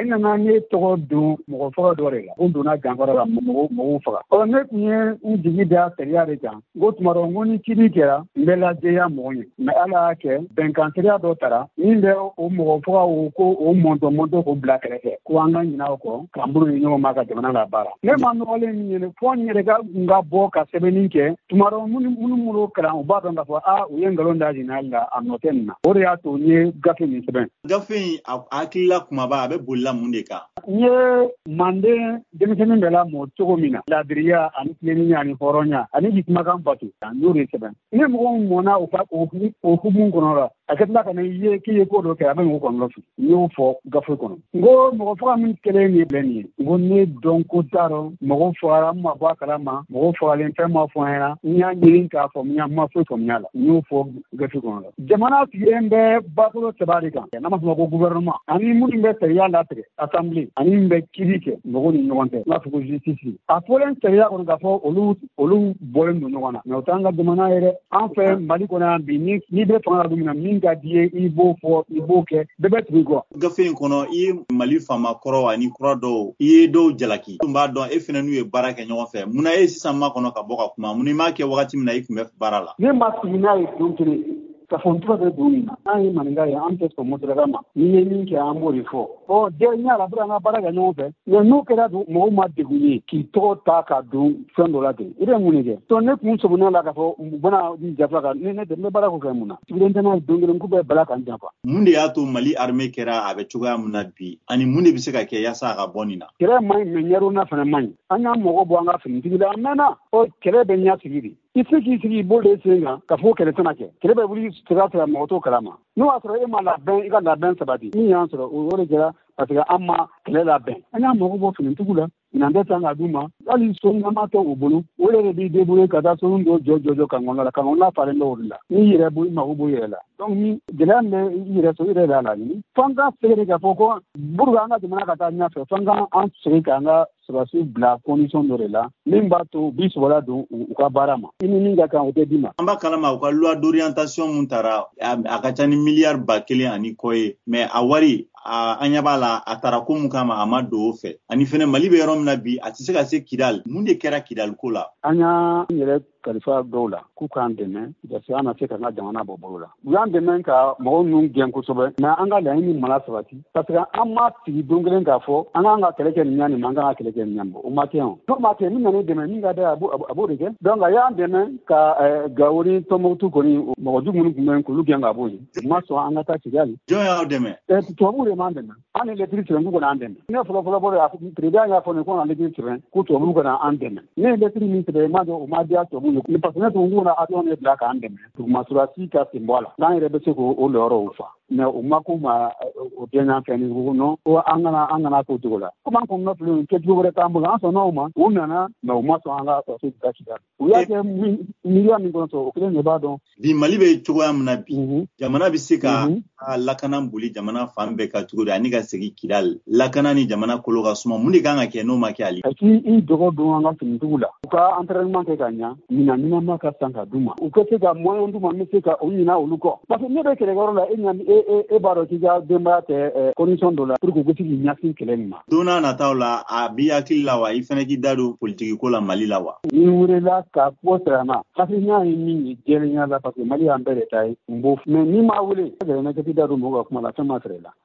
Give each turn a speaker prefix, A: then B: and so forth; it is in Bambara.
A: a nana ne tɔgɔ don mɔgɔ faga dɔ de la ko donna jankɔrɔ la mɔgɔw faga ne tun ye n jigi da sariya de kan ko tuma dɔ ko ni kiiri kɛra n bɛ lajɛya mɔgɔ ye mais ala y'a kɛ bɛnkan sariya dɔ tara min bɛ o mɔgɔ faga ko o mɔntɔ k'o bila kɛrɛfɛ ko an ka ɲinɛ o kɔ k'an bolo ni ɲɔgɔn ma ka jamana la baara ne ma nɔgɔlen min ye fɔ n yɛrɛ ka bɔ ka sɛbɛnni kɛ tuma dɔ minnu kalan u b'a dɔn k'a fɔ u ye nkalon da ɲinali la a nɔ tɛ nin na o de y'a to n ye gafe nin sɛbɛn.
B: Gafe in a hakilila kumaba a bɛ bolila mun de kan?
A: N ye manden denmisɛnnin bɛ lamɔ cogo min na laadiriya ani tilennenya ani hɔrɔnya ani ji kumakan bato n y'o de sɛbɛn ni mɔgɔw mɔnna o hukumu kɔnɔ la a ka tila ka na ye k'i ye ko dɔ kɛ a bɛ mɔgɔ kɔnɔ fili n y'o fɔ gafe kɔnɔ n ko mɔgɔ faga min kɛlen nin filɛ nin ye n ko ne dɔn ko t'a rɔ mɔgɔ fagara n ma bɔ a kalama mɔgɔ fagalen fɛn ma fɔ n ɲɛna n y'a ɲini k'a faamuya n ma foyi faamuya la n y'o fɔ gafe kɔnɔ la jamana sigilen bɛ bakolo saba de kan n'a ma fɔ ma ko gouvernement ani minnu bɛ sariya latigɛ assemblée ani min bɛ kiiri kɛ mɔgɔw ni ɲɔgɔn cɛ n'a fɔ ko justice a fɔlen sariya kɔnɔ k'a fɔ olu bɔlen don ɲɔgɔn na mais o t'an ka jamana ye dɛ an fɛ Mali kɔnɔ yan bi n'i bɛ fanga la don min na min ka di ye i b'o fɔ i b'o kɛ bɛɛ bɛ tugu i kɔ.
B: Gafe in kɔnɔ i ye Mali faama kɔrɔ ani kura dɔw i ye dɔw jalaki tun b'a dɔn e fana n'u ye baara kɛ ɲɔgɔn fɛ munna e sisan ma kɔnɔ ka bɔ ka kuma mun i m'a kɛ wagati min na i tun bɛ baara la.
A: Ne ma sigi n'a ye don kelen ka fɔ n tura bɛ don min na an ye maninka ye an tɛ sɔn motoraka ma n'i ye min kɛ an b'o de fɔ den ɲa la an ka baara kɛ ɲɔgɔn fɛ mais n'o kɛra mɔgɔw ma degun ye k'i tɔgɔ ta ka don fɛn dɔ la ten i bɛ mun de kɛ donc ne kun sɔmina la k'a fɔ u bɛna jafa kan ne tɛ n bɛ baara k'o fɛ mun na sigilen tɛ n'a ye don kelen k'u bɛ bala kan janfa.
B: Mun de y'a to Mali armée kɛra a bɛ cogoya min na bi ani mun de bɛ se ka kɛ yaasa a ka bɔ nin na.
A: Kɛlɛ man ɲi mais ɲɛrona fana man ɲi an y'an mɔgɔ bɔ an ka finitigi la a mɛnna kɛlɛ bɛ ɲɛ sigi de i se k'i sigi i bolo de sen kan ka fɔ kɛlɛ tɛna kɛ kɛlɛ bɛ wuli sira mɔgɔ t'o kalama n'o y'a sɔrɔ e ma labɛn i ka labɛn sabati min y'an sɔrɔ o de kɛra parce que an ma kɛlɛ labɛn an y'a mɔgɔ bɔ finitigiw la minɛn tɛ san ka d'u ma hali soɲama tɛ u bolo o yɛrɛ b'i débrouiller ka taa sonu dɔ jɔ kan kɔnɔ la kan kɔnɔ falen bɛ o de la n'i yɛrɛ i mago b'o yɛrɛ la donc ni gɛlɛya min bɛ i yɛrɛ sɔrɔ i yɛrɛ b'a laɲini f'an ka segin k'a fɔ ko pour que an ka jamana ka taa ɲɛfɛ f'an ka an segin k'an ka sɔrɔdasiw bila condition dɔ de la min b'a to u b'i sɔgɔla don u ka baara ma i ni min ka kan o tɛ d'i ma.
B: An b'a kalama u ka loi d'orientation mun tara a ka ca ni miliyari 1,000 ani kɔ ye mais a wari an ɲɛ b'a la a taara ko mun kama a ma don o fɛ ani fɛnɛ Mali bɛ yɔrɔ min na bi a tɛ se ka se Kidal mun de kɛra Kidal ko la.
A: An y'an yɛrɛ kalifa dɔw la k'u k'an dɛmɛ parce que an na se ka an ka jamana bɔ bolo la u y'an dɛmɛ ka mɔgɔw ninnu gɛn kosɛbɛ mais an ka laɲini mana sabati parce que an ma sigi don kelen k'a fɔ an k'an ka kɛlɛ kɛ nin ɲa nin ma an k'an ka kɛlɛ kɛ nin ɲa nin ma o ma kɛ o n'o ma kɛ min nana dɛmɛ min ka da a b'o de kɛ donc a y'an dɛmɛ ka Gawo ni Tɔnbukutu kɔni mɔgɔ jugu minnu tun bɛ yen k'olu gɛn ka bɔ yen u ma sɔn an ka taa Kigali.
B: Jɔn y'aw dɛmɛ?
A: Tubabuw de m'an dɛmɛ an ni lɛtiri sɛbɛn k'u kana an dɛmɛ ne fɔlɔ président y'a fɔ ne ko na lɛtiri sɛbɛn ko tubabuw kana an dɛmɛ ne ye lɛtiri min sɛbɛn ma dɔn o ma diya tubabuw ye parce que ne tun ko na avion de bila k'an dɛmɛ duguma surasi ka sen bɔ a la n'an yɛrɛ bɛ se k'o lɔyɔrɔw fa mais o ma k'u ma o dɛɲa fɛn ni ko non ko an kana k'o cogo la komi an kɔni filɛ kɛcogo wɛrɛ t'an bolo an sɔnna o ma u nana mais u ma sɔn an ka sɔrɔsi ka Kidali u y'a kɛ miliyɔn min kɔnɔ sɔrɔ o kelen de b'a dɔn.
B: Bi Mali bɛ cogoya min na bi jamana bɛ se ka lakana boli jamana fan bɛɛ ka cogo di ani ka segin Kidali lakana ni jamana kolo ka suma mun de kan ka kɛ n'o ma kɛ ale.
A: i dɔgɔ don an ka finitigiw la u ka entraînement kɛ ka ɲa minɛnma ka san ka d'u ma u ka se ka moyen d'u ma min se ka o ɲina olu kɔ parce que ne bɛ kɛlɛkɛyɔrɔ la e b'a dɔn k'i ka denbaya tɛ condition dɔ la pour que u bɛ se k'i ɲɛsin kɛlɛ nin ma.
B: Don n'a nataw la a b'i hakili la wa i fana k'i da don politique ko la Mali la wa.
A: Ni wulila ka bɔ sirama hakilina ye min ye jɛlenya la parce que Mali y'an bɛɛ de ta ye n b'o mais n'i ma wele gɛlɛnna k'i da don mɔgɔw ka kuma la fɛn ma sɔrɔ i la.